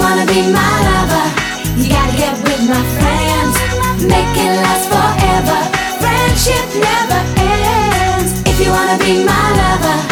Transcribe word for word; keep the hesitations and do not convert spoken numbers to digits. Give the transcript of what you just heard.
wanna be my lover, you gotta get with my friends. Make it last forever. Friendship never ends. If you wanna be my lover,